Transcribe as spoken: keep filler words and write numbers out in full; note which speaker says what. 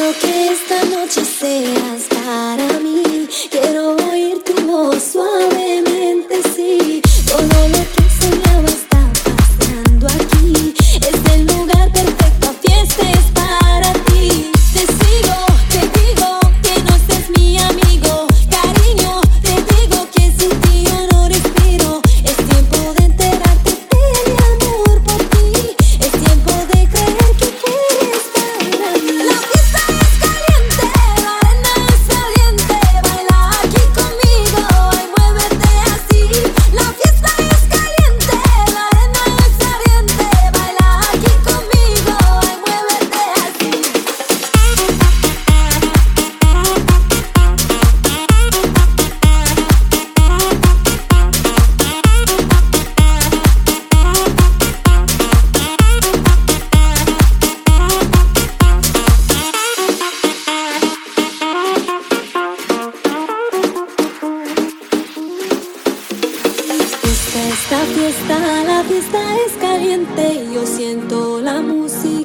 Speaker 1: que esta noche seas para mí. Quiero oír tu voz suavemente, sí. Todo lo que soñaba está pasando aquí. Es el lugar perfecto, fiesta es para ti. Te sigo, te digo que no seas mi amigo. Cariño, te digo que sin ti yo no respiro. Es tiempo de enterarte de mi amor por ti. Es tiempo de creer que quieres para mí. La fiesta es caliente, la arena es caliente. Baila aquí conmigo, ay muévete así. La fiesta es caliente, la arena es caliente. Baila aquí conmigo, ay muévete así. Esta, esta fiesta, la fiesta es caliente. Yo siento la música.